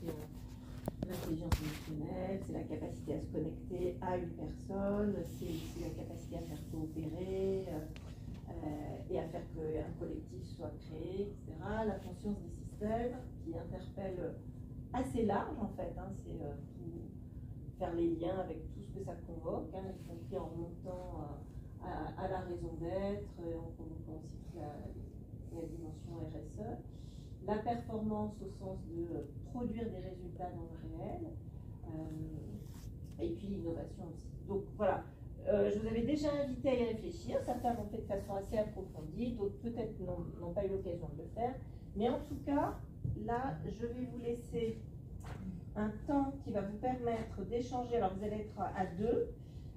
l'intelligence émotionnelle, c'est la capacité à se connecter à une personne, c'est aussi la capacité à faire coopérer et à faire qu'un collectif soit créé, etc. La conscience des systèmes qui interpelle assez large en fait, hein, c'est faire les liens avec tout ce que ça convoque, hein, y compris en montant à la raison d'être, en convoquant aussi toute la dimension RSE. La performance au sens de produire des résultats dans le réel, et puis l'innovation aussi. Donc voilà, je vous avais déjà invité à y réfléchir, certains l'ont fait de façon assez approfondie, d'autres peut-être n'ont pas eu l'occasion de le faire, mais en tout cas, là, je vais vous laisser un temps qui va vous permettre d'échanger. Alors vous allez être à deux,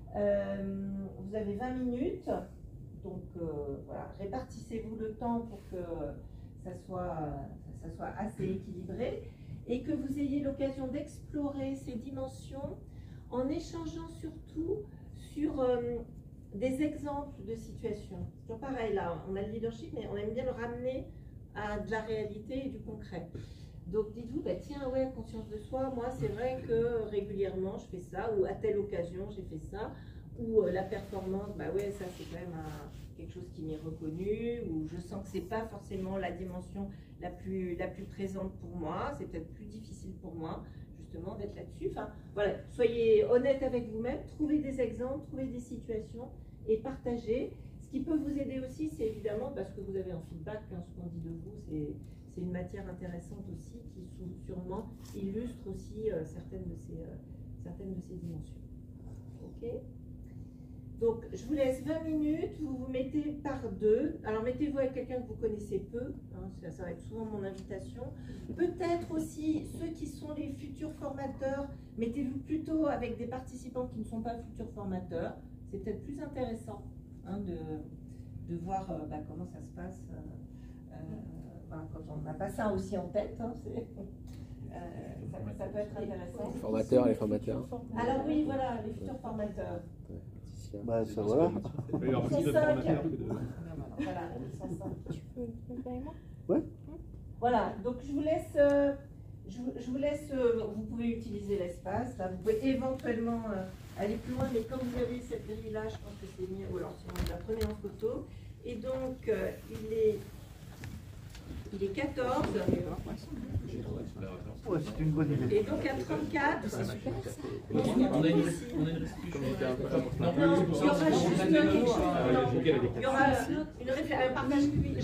vous avez 20 minutes, donc voilà, répartissez-vous le temps pour que ça soit assez équilibré et que vous ayez l'occasion d'explorer ces dimensions en échangeant surtout sur des exemples de situations. C'est toujours pareil là, on a le leadership, mais on aime bien le ramener à de la réalité et du concret. Donc dites-vous, bah, tiens, ouais, conscience de soi, moi c'est vrai que régulièrement je fais ça, ou à telle occasion j'ai fait ça, ou la performance, bah ouais, ça c'est quand même quelque chose qui m'est reconnu, ou je sens que c'est pas forcément la dimension la plus présente pour moi, c'est peut-être plus difficile pour moi justement d'être là-dessus. Enfin voilà, soyez honnête avec vous-même, trouvez des exemples, trouvez des situations et partagez. Ce qui peut vous aider aussi, c'est évidemment, parce que vous avez un feedback, hein, ce qu'on dit de vous, c'est une matière intéressante aussi qui sûrement illustre aussi certaines de ces dimensions. Ok. Donc je vous laisse 20 minutes, vous vous mettez par deux. Alors mettez-vous avec quelqu'un que vous connaissez peu, hein, ça va être souvent mon invitation. Peut-être aussi ceux qui sont les futurs formateurs, mettez-vous plutôt avec des participants qui ne sont pas futurs formateurs. C'est peut-être plus intéressant, hein, de voir comment ça se passe. Voilà, quand on n'a pas ça aussi en tête, hein, ça peut être intéressant. Les formateurs et les formateurs. Alors oui, voilà, les futurs formateurs. Bah ça voilà. Ils sont 5. Voilà, ils sont 5. Tu peux me faire moi? Ouais. Voilà, donc je vous laisse, vous pouvez utiliser l'espace, là, vous pouvez éventuellement aller plus loin, mais comme vous avez cette grille-là, je pense que c'est mieux, ou alors sinon vous la prenez en photo. Et donc, il est 14. Ouais, c'est une bonne idée. Et donc à 34, C'est super ça. il y aura juste un partage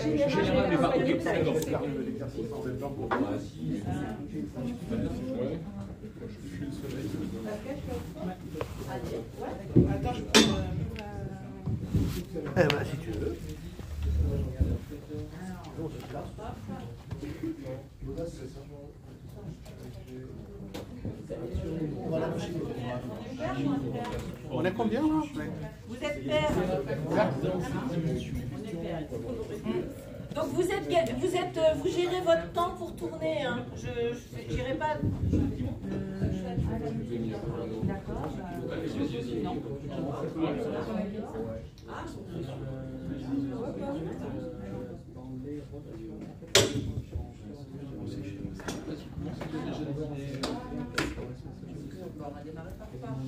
Attends, je peux. Eh ben, si tu veux. On est combien là? Vous êtes père. Donc vous gérez votre temps pour tourner. Hein. Je n'irai pas. D'accord. Non. On va démarrer par quoi?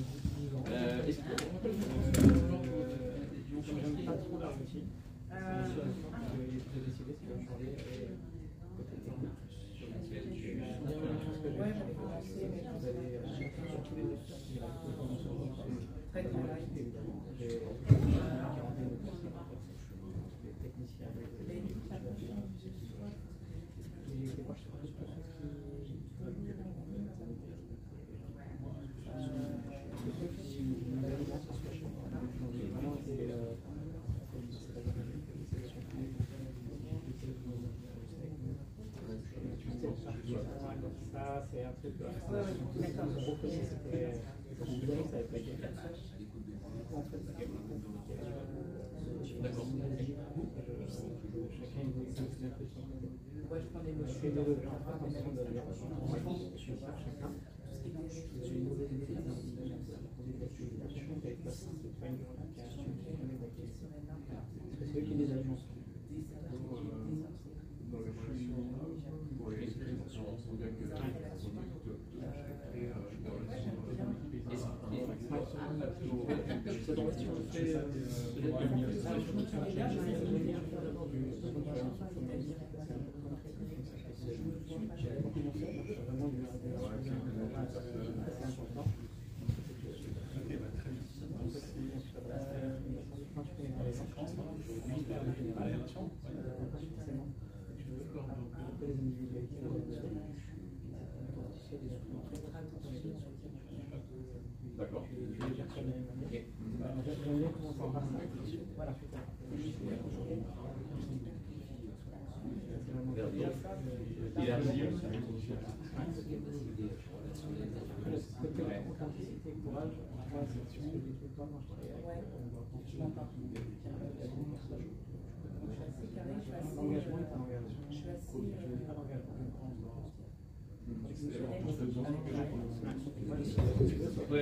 Ça, c'est un truc. Ouais, je prends des notes. D'accord. Oui,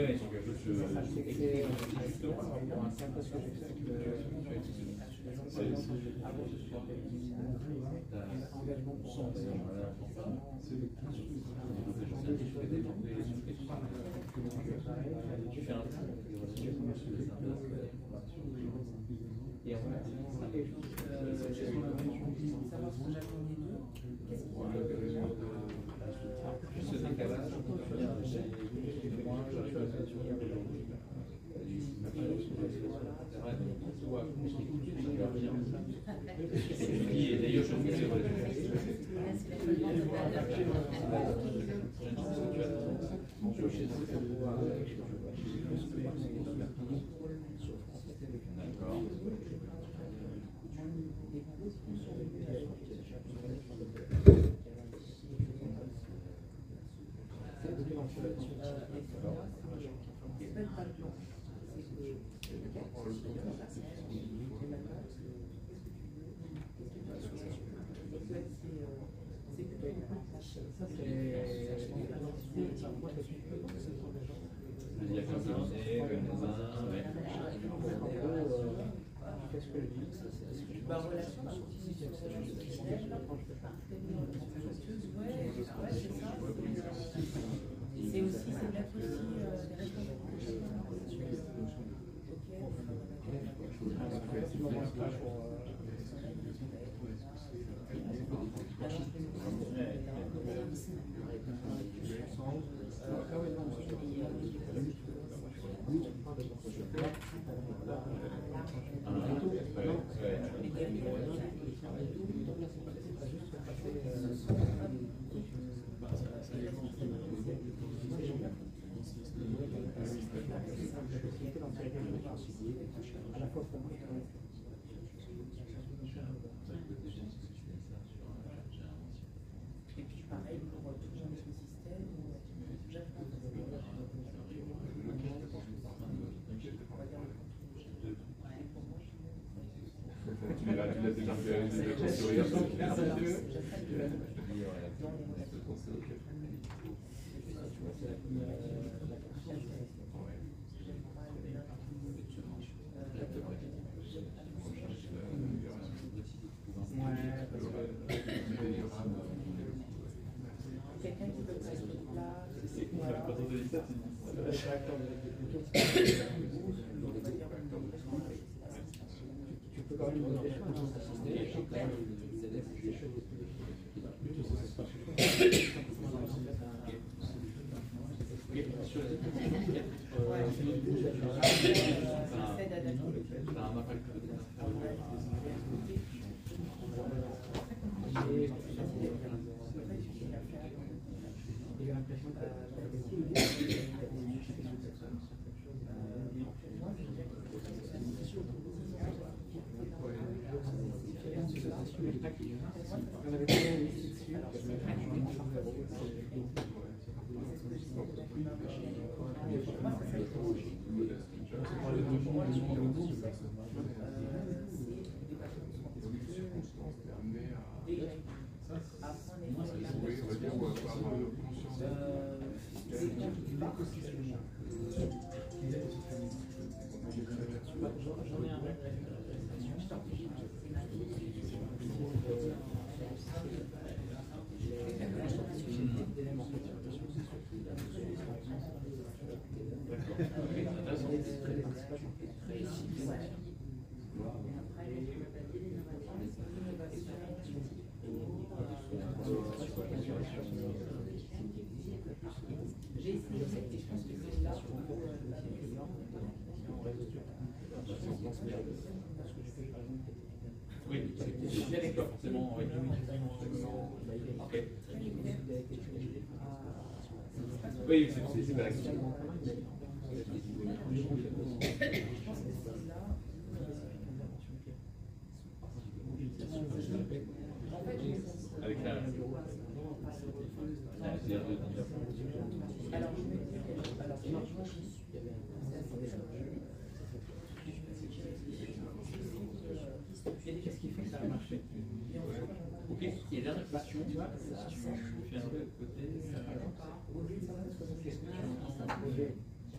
Oui, c'est pas forcément. Ok. Oui, c'est pas la question. Avec la. Qu'est-ce qui fait que ça a marché? Ok, et dernière question, si tu fais un peu de côté, qu'est-ce que tu entends dans le projet?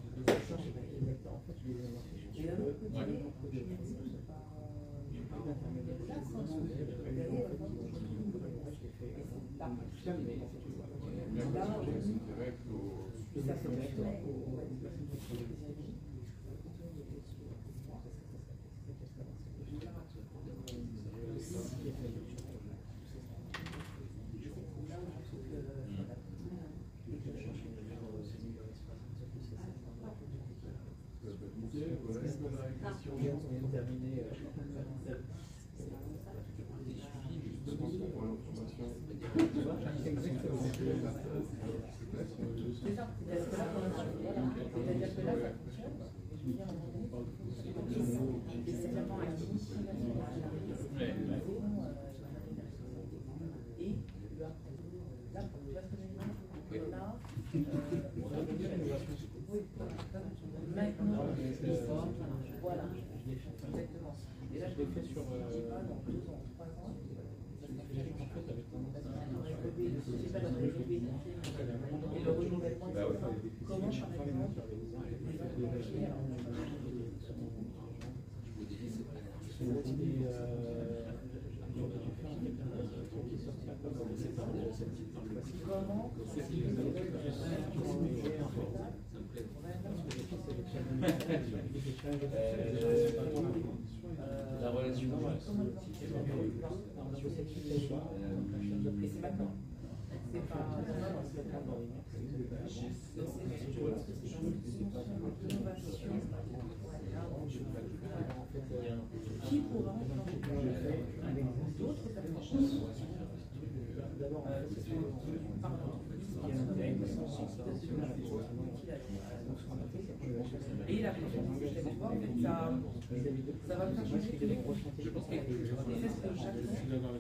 Voilà, exactement. Et là, je l'ai fait sur 2 ans, 3 ans. Et le renouvellement, comment par exemple la relation. Et c'est maintenant. C'est pas. Qui pourra d'autres personnes d'abord et la prochaine fois que je vais voir, ça va me faire changer quelque chose. Je pense que c'est ce que j'attends.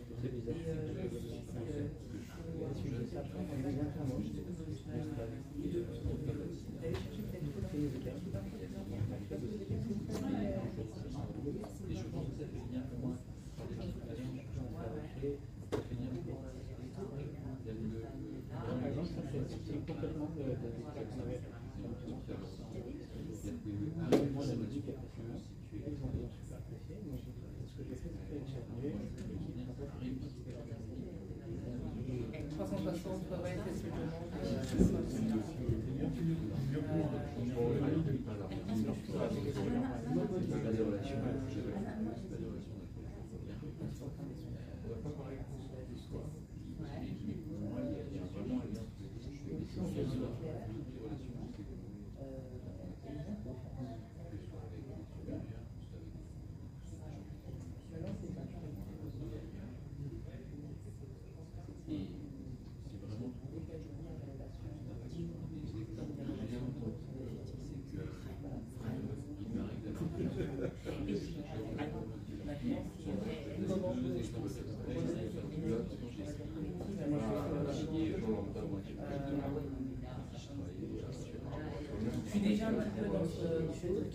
Je suis déjà un petit peu dans ce truc.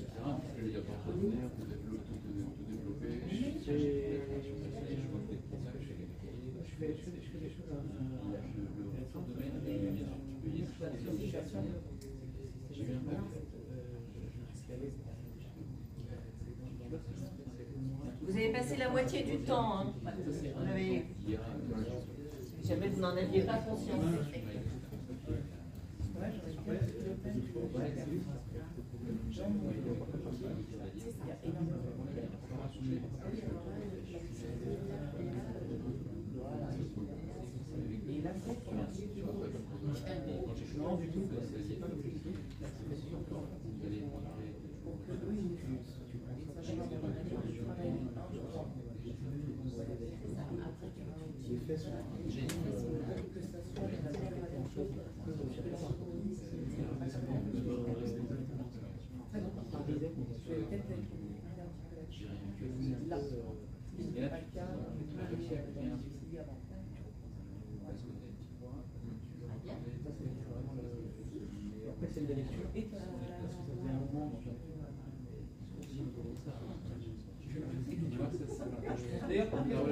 Je fais des choses Vous avez passé la moitié du temps. Hein. Vous avez... Jamais vous n'en aviez pas conscience. Non, du tout, c'est pas l'objectif. Après, c'est de la lecture. Parce que ça faisait un moment. D'ailleurs, quand il y a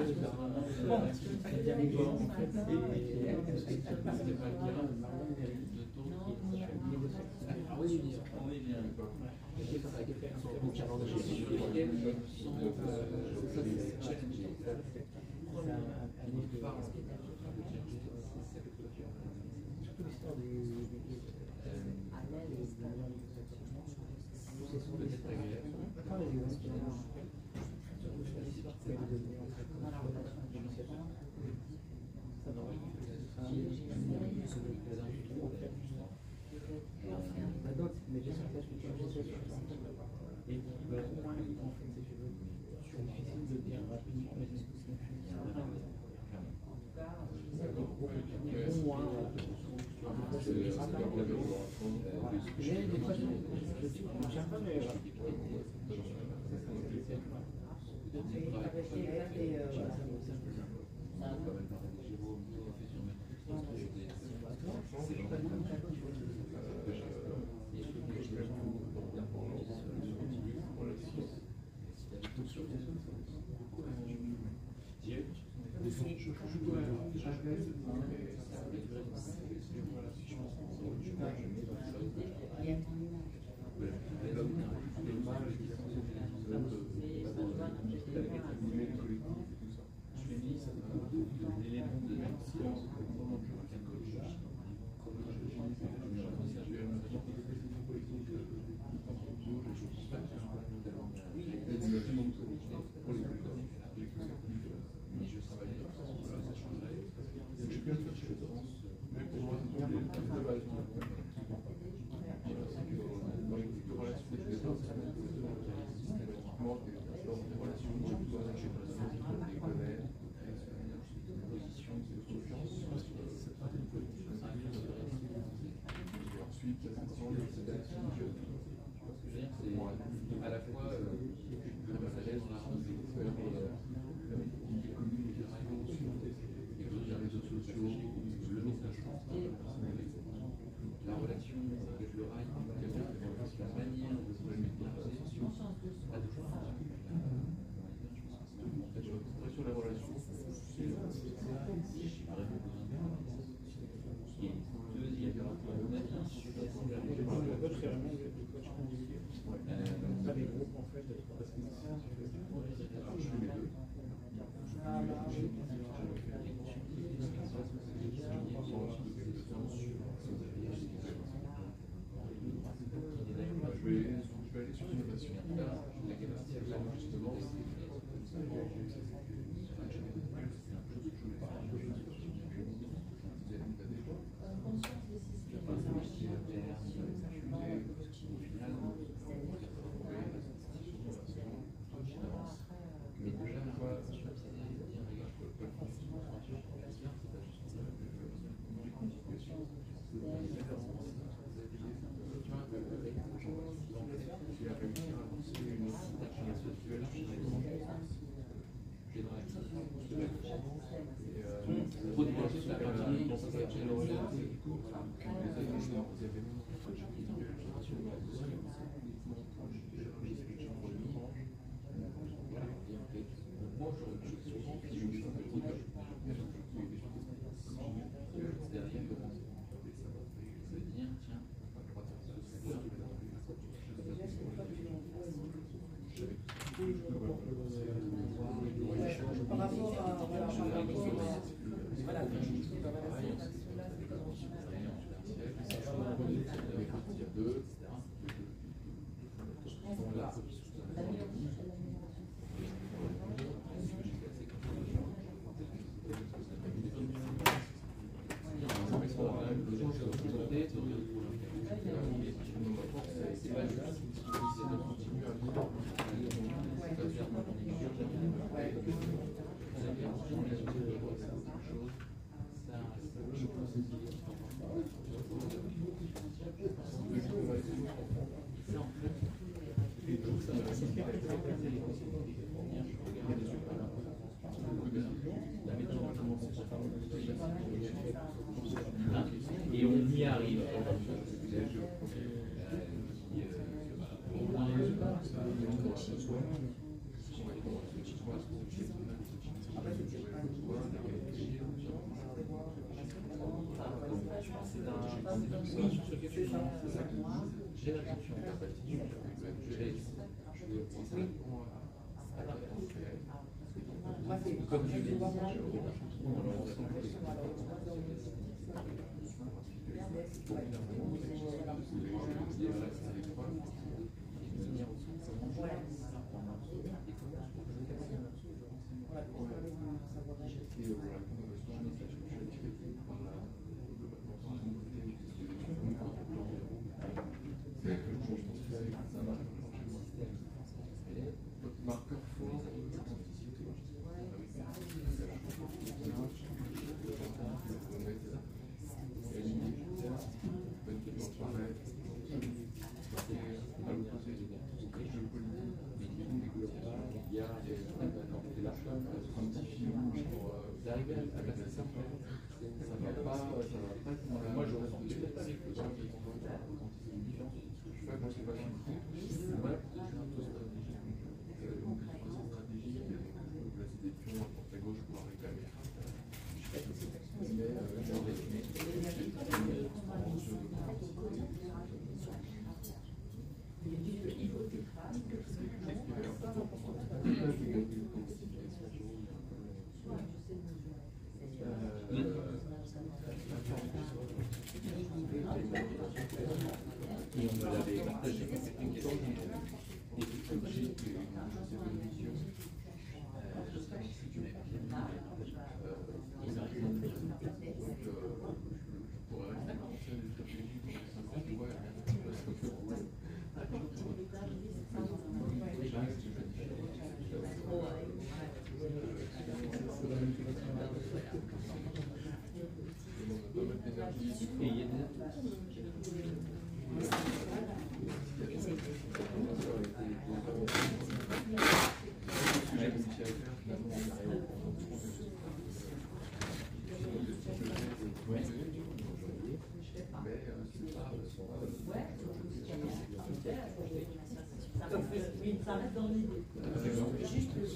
Et on y arrive. J'ai l'attention, comme tu l'as moi je ressens et on me l'avait partagé. Et il y a Oui, ça reste dans l'idée. Juste le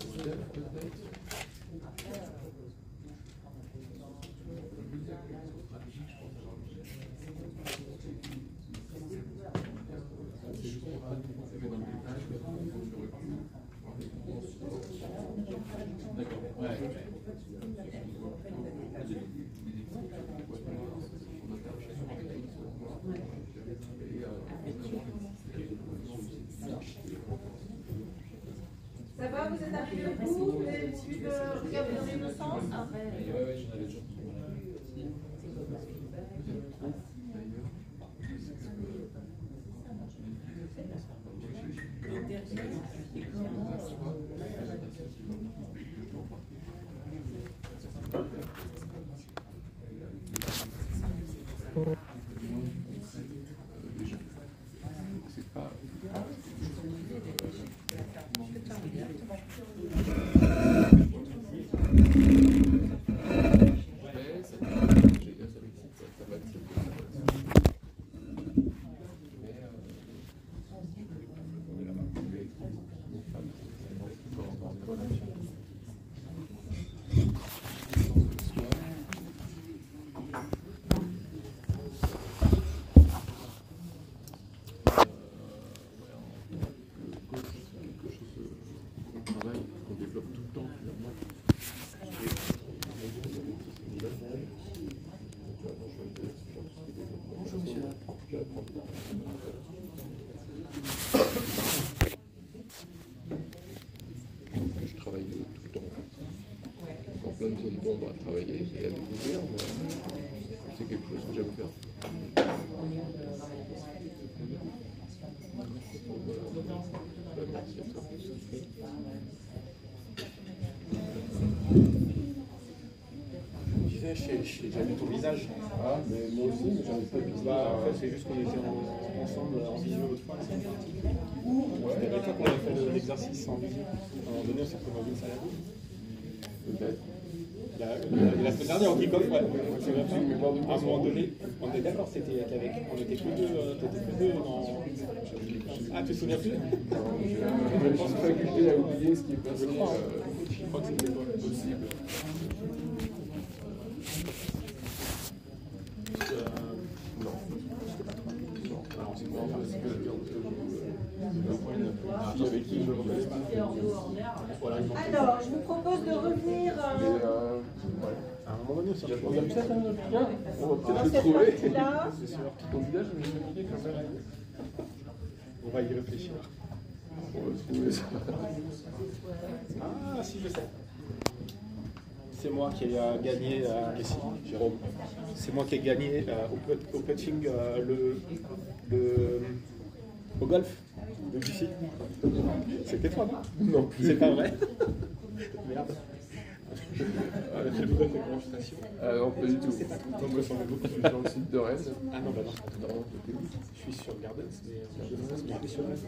ça va, vous êtes arrivé au bout, vous avez pu regarder dans les deux sens. Je travaille tout le temps. Quand plein de zones d'ombre à travailler et à découvrir, c'est quelque chose que j'aime faire. Merci à toi. Je disais, j'habite au visage. Ah, mais moi aussi, mais j'arrive pas à utiliser. En fait, c'est juste qu'on était ensemble en visio l'autre fois. C'était avec toi qu'on a fait l'exercice en visio. À un moment donné, on s'est retrouvé dans une salle à deux. Peut-être. La semaine dernière, on kick-off, ouais. À un moment donné, on est d'accord, c'était avec. On était que deux dans. Ah, tu te souviens plus? J'ai une faculté à oublier ce qui est passé. Je crois que c'était pas possible. Non. Alors, c'est marrant parce que fille avec qui je remets pas. Alors, je vous propose de revenir Ouais. À un moment donné, on s'est On a retrouvé. peut-être un autre lien. On va dans peut-être le cette trouver. partie-là. C'est sûr. Ton village, je me suis dit quand même. On va y réfléchir. On va trouver ça. Ah, si, je sais. C'est moi qui ai gagné, ici, Jérôme. C'est moi qui ai gagné au putting au golf de Bussy. C'était toi, non? Non plus. C'est pas vrai? Merde. Je voudrais tes conversations. Non, pas du tout. On me semble beaucoup plus dans le site de Rennes. Ah non, bah non. Non, Je suis sur Gardens, mais je suis sur Rennes.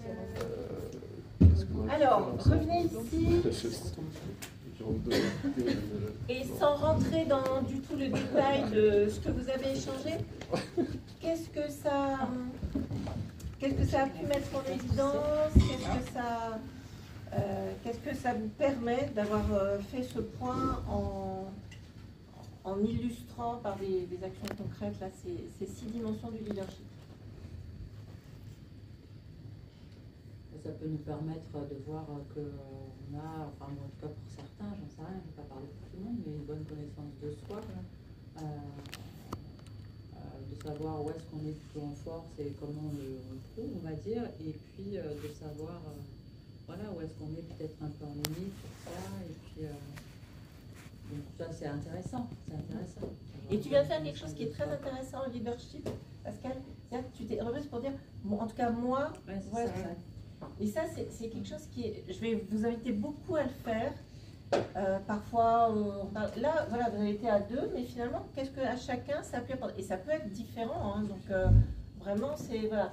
Alors, revenez ici. Et sans rentrer dans du tout le détail de ce que vous avez échangé, qu'est-ce que ça a pu mettre en évidence? Qu'est-ce que ça vous permet d'avoir fait ce point en illustrant par des actions concrètes là, ces 6 dimensions du leadership? Ça peut nous permettre de voir qu'on a, enfin en tout cas pour certains, j'en sais rien, je ne vais pas parler pour tout le monde, mais une bonne connaissance de soi, de savoir où est-ce qu'on est plutôt en force et comment on le trouve, on va dire, et puis de savoir voilà, où est-ce qu'on est peut-être un peu en limite pour ça, et puis donc ça c'est intéressant, Et tu viens de faire quelque chose qui est très intéressant en leadership, Pascal, c'est-à-dire que tu t'es remise pour dire, bon, en tout cas moi, Ouais, c'est voilà, ça. et ça, c'est quelque chose qui est... Je vais vous inviter beaucoup à le faire. Parfois, là, voilà, vous avez été à 2, mais finalement, qu'est-ce que à chacun ça peut apporter? Et ça peut être différent, hein, donc vraiment, c'est... Voilà.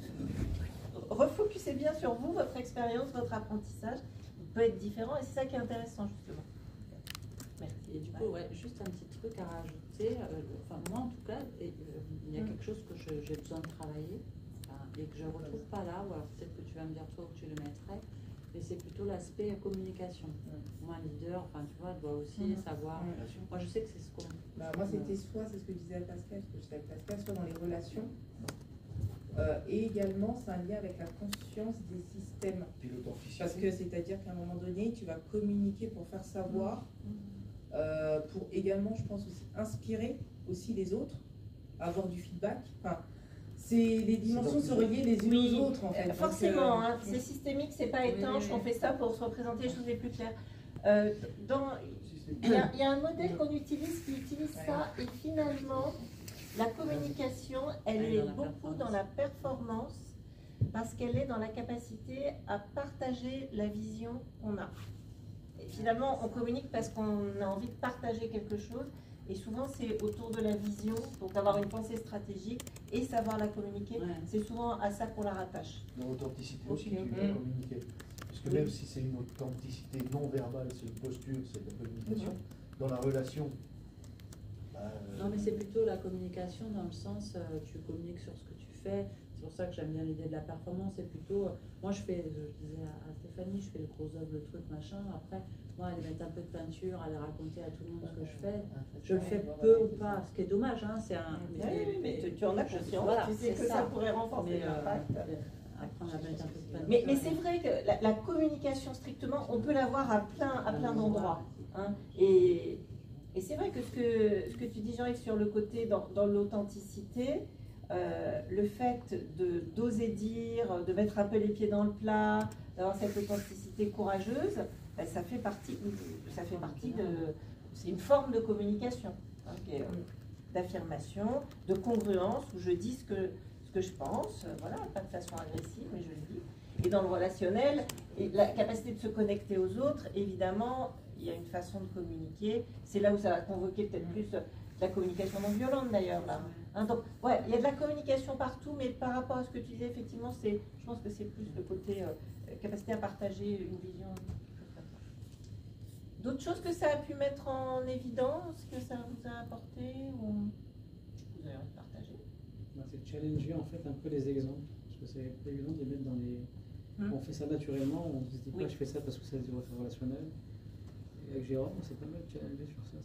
Refocussez bien sur vous, votre expérience, votre apprentissage. Il peut être différent, et c'est ça qui est intéressant, justement. Merci. Et du coup, ouais, juste un petit truc à rajouter. Enfin, moi, en tout cas, il y a quelque chose que j'ai besoin de travailler. Et que je ne retrouve pas là, ou alors peut-être que tu vas me dire toi où tu le mettrais, mais c'est plutôt l'aspect communication. Moi, un leader, enfin tu vois, doit aussi savoir. Moi, je sais que c'est ce qu'on. Moi, c'était soit, c'est ce que je disais à Pascal, soit dans les relations, et également, c'est un lien avec la conscience des systèmes. Parce que c'est-à-dire qu'à un moment donné, tu vas communiquer pour faire savoir, pour également, je pense aussi, inspirer aussi les autres, avoir du feedback. Enfin, les dimensions se relier les unes aux autres, en fait. Forcément, hein, c'est systémique, c'est pas étanche, on fait ça pour se représenter les choses les plus claires. Il y a un modèle qu'on utilise qui utilise ça, et finalement, la communication, elle est beaucoup dans la performance, parce qu'elle est dans la capacité à partager la vision qu'on a. Et finalement, on communique parce qu'on a envie de partager quelque chose. Et souvent, c'est autour de la vision, donc d'avoir une pensée stratégique et savoir la communiquer. C'est souvent à ça qu'on la rattache. Dans l'authenticité aussi, tu dois communiquer. Parce que même si c'est une authenticité non verbale, c'est une posture, c'est de la communication, dans la relation. Non, mais c'est plutôt la communication dans le sens, tu communiques sur ce que tu fais. C'est pour ça que j'aime bien l'idée de la performance. C'est plutôt, moi je disais à Stéphanie, je fais le gros œuvre, le truc, machin. Après, moi, aller mettre un peu de peinture, aller raconter à tout le monde ce que je fais, je le fais peu ou pas. Ce qui est dommage, hein, c'est un. Mais tu en as conscience, voilà, tu sais que ça pourrait renforcer l'impact. Après, on va mettre un peu de peinture. Mais c'est vrai que la communication strictement, on peut l'avoir à plein d'endroits. Hein, et c'est vrai que ce que tu dis, Jean-Yves, sur le côté dans l'authenticité, le fait d'oser dire, de mettre un peu les pieds dans le plat, d'avoir cette authenticité courageuse, ben, ça fait partie de... C'est une forme de communication, hein, d'affirmation, de congruence, où je dis ce que je pense, voilà, pas de façon agressive, mais je le dis. Et dans le relationnel, et la capacité de se connecter aux autres, évidemment, il y a une façon de communiquer. C'est là où ça va convoquer peut-être plus la communication non violente d'ailleurs là. Hein, donc, ouais, il y a de la communication partout, mais par rapport à ce que tu disais, effectivement, je pense que c'est plus le côté capacité à partager une vision. D'autres choses que ça a pu mettre en évidence, que ça vous a apporté ou vous avez envie de partager? C'est challenger en fait un peu les exemples, parce que c'est pas évident de les mettre dans les... On fait ça naturellement, on se dit pas je fais ça parce que c'est relationnel. Et avec Jérôme, on s'est pas mal challengé sur ça.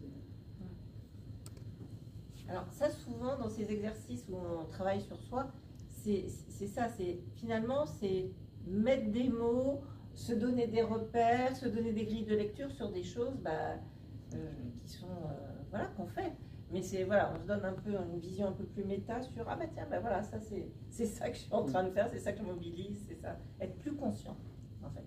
Alors ça, souvent, dans ces exercices où on travaille sur soi, c'est ça, finalement, c'est mettre des mots, se donner des repères, se donner des grilles de lecture sur des choses qui sont, voilà, qu'on fait. Mais voilà, on se donne un peu une vision un peu plus méta sur, ah bah tiens, bah voilà, ça c'est ça que je suis en train de faire, c'est ça que je mobilise, c'est ça. Être plus conscient, en fait.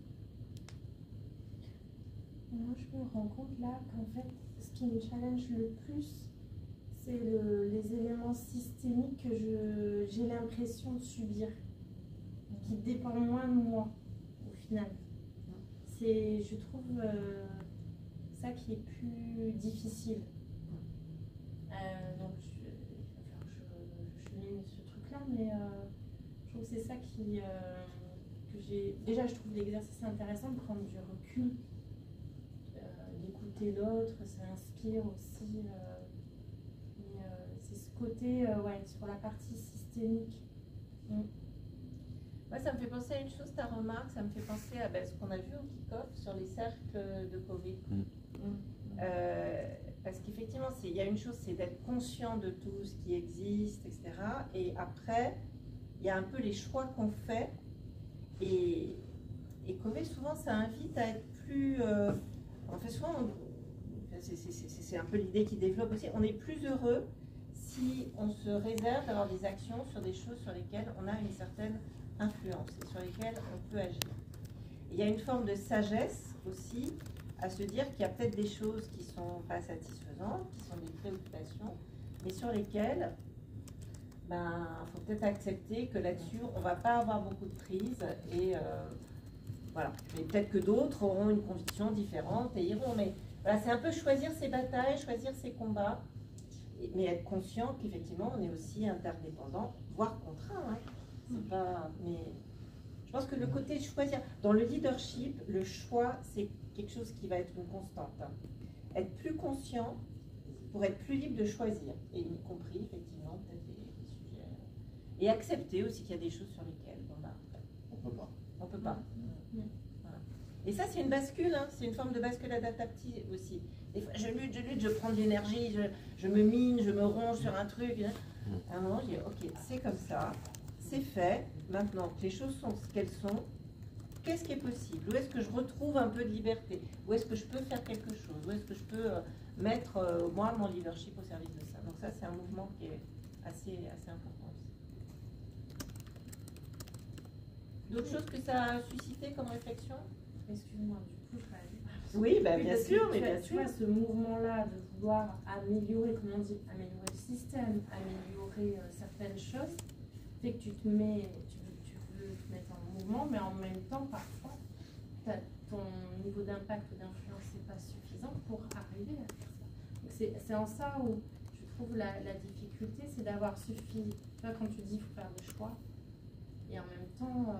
Moi, je me rends compte là qu'en fait, ce qui me challenge le plus, c'est les éléments systémiques que j'ai l'impression de subir, qui dépendent moins de moi, au final. Je trouve ça qui est plus difficile. Donc, je mets ce truc-là, mais je trouve que c'est ça que j'ai... Déjà, je trouve l'exercice intéressant de prendre du recul, d'écouter l'autre, ça inspire aussi. Mais c'est ce côté, sur la partie systémique. Moi, ça me fait penser à une chose, ta remarque, ça me fait penser à ce qu'on a vu au kick-off sur les cercles de Covid. Parce qu'effectivement, il y a une chose, c'est d'être conscient de tout ce qui existe, etc. Et après, il y a un peu les choix qu'on fait. Et Covey, souvent, ça invite à être plus... en fait, souvent, c'est un peu l'idée qu'il développe aussi, on est plus heureux si on se réserve d'avoir des actions sur des choses sur lesquelles on a une certaine influence et sur lesquelles on peut agir. Il y a une forme de sagesse aussi à se dire qu'il y a peut-être des choses qui ne sont pas satisfaisantes, qui sont des préoccupations, mais sur lesquelles il faut peut-être accepter que là-dessus, on ne va pas avoir beaucoup de prise. Et voilà. Mais peut-être que d'autres auront une conviction différente et iront. Mais voilà, c'est un peu choisir ses batailles, choisir ses combats, mais être conscient qu'effectivement, on est aussi interdépendant, voire contraint. Hein. C'est pas... Mais je pense que le côté choisir, dans le leadership, le choix, c'est quelque chose qui va être une constante. Hein. Être plus conscient pour être plus libre de choisir, et y compris effectivement peut-être des sujets. Et accepter aussi qu'il y a des choses sur lesquelles on peut pas. Voilà. Et ça, c'est une bascule, hein. C'est une forme de bascule adaptative aussi. Des fois, je lutte, je prends de l'énergie, je me mine, je me ronge sur un truc. À un moment, je dis, ok, c'est comme ça, c'est fait. Maintenant que les choses sont ce qu'elles sont, qu'est-ce qui est possible? Où est-ce que je retrouve un peu de liberté? Où est-ce que je peux faire quelque chose? Où est-ce que je peux mettre, moi, mon leadership au service de ça? Donc ça, c'est un mouvement qui est assez important aussi. D'autres choses que ça a suscité comme réflexion? Excuse-moi, du coup, je vais aller. Oui, bien sûr, mais bien sûr. Tu vois, ce mouvement-là de vouloir améliorer, comment on dit, améliorer le système, améliorer certaines choses, fait que tu veux te mettre en mouvement, mais en même temps, parfois, ton niveau d'impact ou d'influence n'est pas suffisant pour arriver à faire ça. Donc c'est en ça où je trouve la difficulté, c'est d'avoir suffi. Tu vois, quand tu dis qu'il faut faire des choix, et en même temps,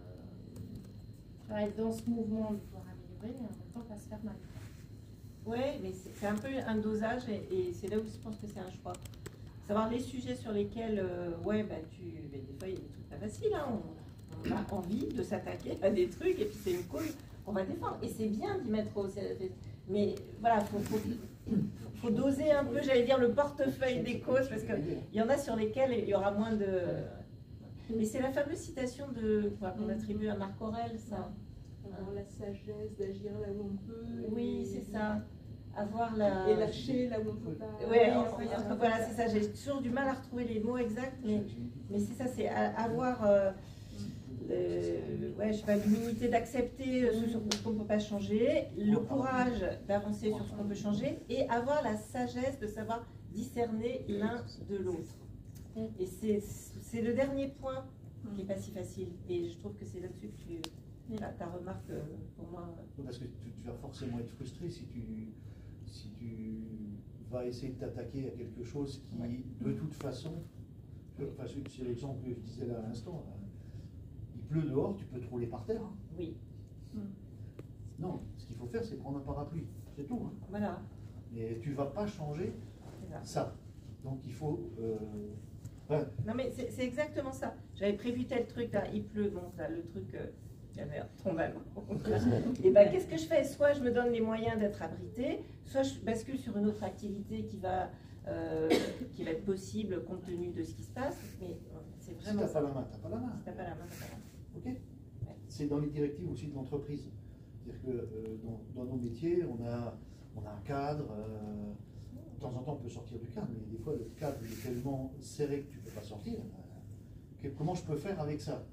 être dans ce mouvement de pouvoir améliorer, et en même temps, pas se faire mal. Oui, mais c'est un peu un dosage, et c'est là où je pense que c'est un choix. Savoir les sujets sur lesquels, des fois, il y a des trucs pas faciles, hein. On a envie de s'attaquer à des trucs, et puis c'est une cause qu'on va défendre. Et c'est bien d'y mettre au service. Mais voilà, faut doser un peu, j'allais dire, le portefeuille des causes, parce qu'il y en a sur lesquelles il y aura moins de... Mais c'est la fameuse citation qu'on attribue à Marc Aurèle, ça. Avoir la sagesse d'agir là où on peut. Oui, c'est ça. Avoir la... Et lâcher là où on ne peut pas. Oui, voilà, c'est ça. J'ai toujours du mal à retrouver les mots exacts, mais c'est ça, c'est avoir l'humilité d'accepter ce sur ce qu'on ne peut pas changer, le courage d'avancer sur ce qu'on peut changer, et avoir la sagesse de savoir discerner l'un de l'autre. Et c'est le dernier point qui n'est pas si facile. Et je trouve que c'est là-dessus que ta remarque, pour moi... Parce que tu vas forcément être frustré si tu va essayer de t'attaquer à quelque chose qui, de toute façon, enfin, c'est l'exemple que je disais là à l'instant, il pleut dehors, tu peux te rouler par terre. Hein. Oui. Non, ce qu'il faut faire, c'est prendre un parapluie, c'est tout. Hein. Voilà. Et tu ne vas pas changer ça. Donc il faut... Non mais c'est exactement ça. J'avais prévu tel truc, là, il pleut, bon, là, le truc, j'avais tombé. Et ben qu'est-ce que je fais? Soit je me donne les moyens d'être abrité, soit je bascule sur une autre activité qui va être possible compte tenu de ce qui se passe. Mais c'est vraiment. Si tu n'as pas la main, tu n'as pas la main. Si tu n'as pas la main, tu n'as pas la main. Ok. Ouais. C'est dans les directives aussi de l'entreprise. C'est-à-dire que dans nos métiers, on a un cadre. De temps en temps, on peut sortir du cadre, mais des fois, le cadre est tellement serré que tu ne peux pas sortir. Comment je peux faire avec ça?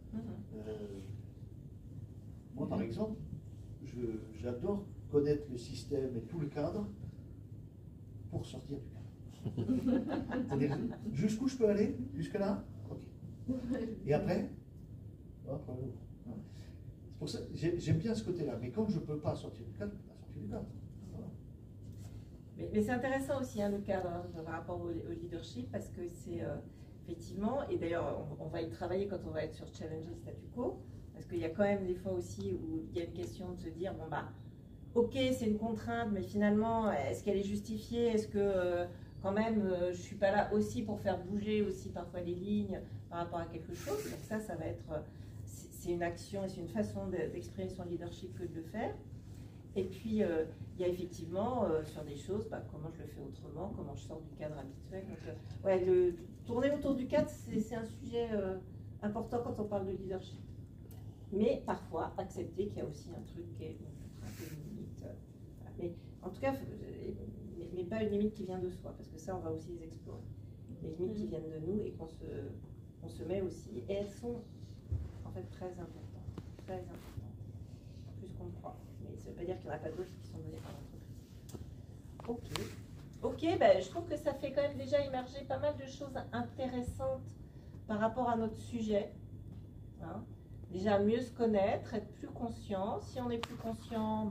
Moi, par exemple, j'adore connaître le système et tout le cadre pour sortir du cadre. C'est-à-dire, jusqu'où je peux aller? Jusque-là? Ok. Et après? Hop, c'est pour ça que j'aime bien ce côté-là. Mais quand je ne peux pas sortir du cadre, je ne peux pas sortir du cadre. Mais c'est intéressant aussi le cadre par rapport au leadership parce que c'est effectivement, et d'ailleurs on va y travailler quand on va être sur Challenger Statu Quo, parce qu'il y a quand même des fois aussi où il y a une question de se dire, bon bah, ok c'est une contrainte, mais finalement est-ce qu'elle est justifiée? Est-ce que quand même je ne suis pas là aussi pour faire bouger aussi parfois les lignes par rapport à quelque chose? Donc ça va être, c'est une action et c'est une façon d'exprimer son leadership que de le faire. Et puis, il y a effectivement sur des choses, comment je le fais autrement, comment je sors du cadre habituel. Donc, tourner autour du cadre, c'est un sujet important quand on parle de leadership. Mais parfois, accepter qu'il y a aussi un truc qui est un peu une limite. Mais en tout cas, mais pas une limite qui vient de soi, parce que ça, on va aussi les explorer. Les limites qui viennent de nous et qu'on se met aussi. Et elles sont en fait très importantes. Très importantes. Plus qu'on le croit. Mais ça ne veut pas dire qu'il n'y en a pas d'autres qui sont données par l'entreprise. Ok, je trouve que ça fait quand même déjà émerger pas mal de choses intéressantes par rapport à notre sujet. Hein. Déjà, mieux se connaître, être plus conscient. Si on est plus conscient,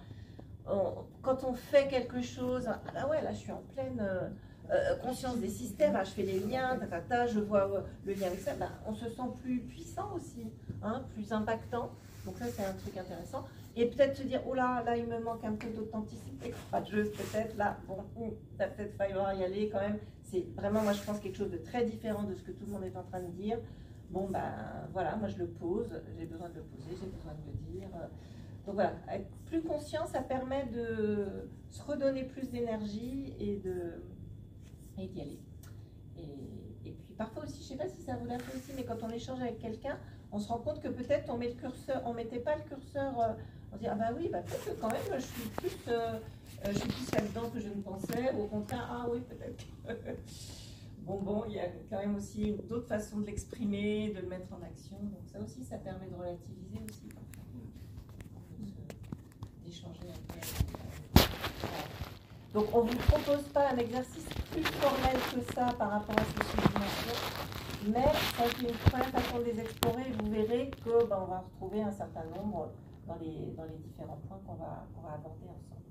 quand on fait quelque chose, là je suis en pleine conscience des systèmes, je fais les liens, je vois le lien avec ça, on se sent plus puissant aussi, plus impactant. Donc ça, c'est un truc intéressant. Et peut-être se dire, oh là, il me manque un peu d'authenticité courageuse, peut-être, là, ça peut-être falloir y aller quand même. C'est vraiment, moi, je pense, quelque chose de très différent de ce que tout le monde est en train de dire. Bon, voilà, moi, je le pose, j'ai besoin de le poser, j'ai besoin de le dire. Donc voilà, être plus conscient, ça permet de se redonner plus d'énergie et d'y aller. Et puis parfois aussi, je ne sais pas si ça vous l'a fait aussi, mais quand on échange avec quelqu'un, on se rend compte que peut-être on met le curseur, on mettait pas le curseur, on se dit oui, peut-être que quand même je suis plus là-dedans que je ne pensais, ou au contraire, oui, peut-être. Bon, il y a quand même aussi d'autres façons de l'exprimer, de le mettre en action, donc ça aussi, ça permet de relativiser aussi, d'échanger un peu. Donc on ne vous propose pas un exercice plus formel que ça par rapport à ces dimensions. Mais ça c'est une première façon de les explorer. Vous verrez que on va retrouver un certain nombre dans les différents points qu'on va aborder ensemble.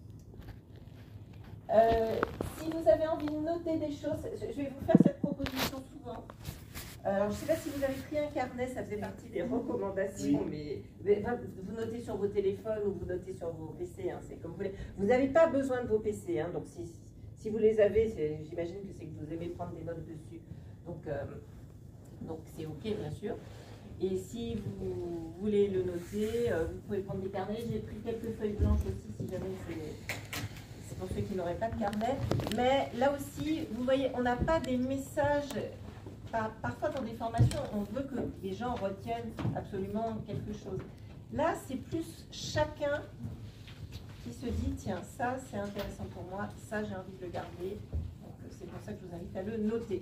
Si vous avez envie de noter des choses, je vais vous faire cette proposition souvent. Alors, je ne sais pas si vous avez pris un carnet, ça faisait partie des recommandations, mais vous notez sur vos téléphones ou vous notez sur vos PC, c'est comme vous voulez. Vous n'avez pas besoin de vos PC, donc si vous les avez, j'imagine que c'est que vous aimez prendre des notes dessus. Donc c'est OK, bien sûr. Et si vous voulez le noter, vous pouvez prendre des carnets. J'ai pris quelques feuilles blanches aussi, si jamais c'est pour ceux qui n'auraient pas de carnet. Mais là aussi, vous voyez, on n'a pas des messages. Parfois, dans des formations, on veut que les gens retiennent absolument quelque chose. Là, c'est plus chacun qui se dit, tiens, ça, c'est intéressant pour moi, ça, j'ai envie de le garder. Donc, c'est pour ça que je vous invite à le noter.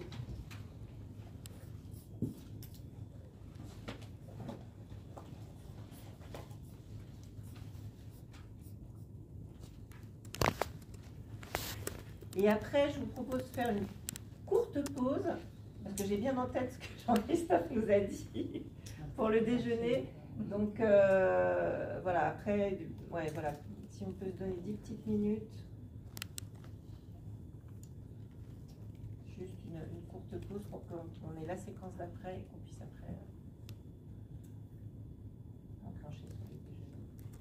Et après, je vous propose de faire une courte pause, parce que j'ai bien en tête ce que Jean-Christophe nous a dit pour le déjeuner. Donc, voilà, après, voilà, si on peut se donner 10 petites minutes. courte pause pour qu'on ait la séquence d'après et qu'on puisse après enclencher sur les déjeuners.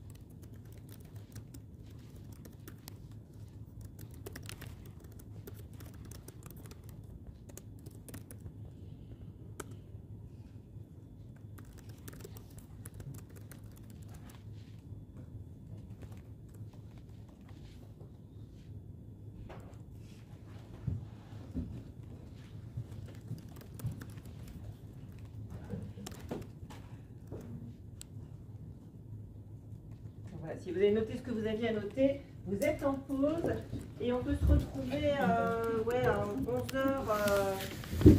Voilà, si vous avez noté ce que vous aviez à noter, vous êtes en pause et on peut se retrouver à 11h.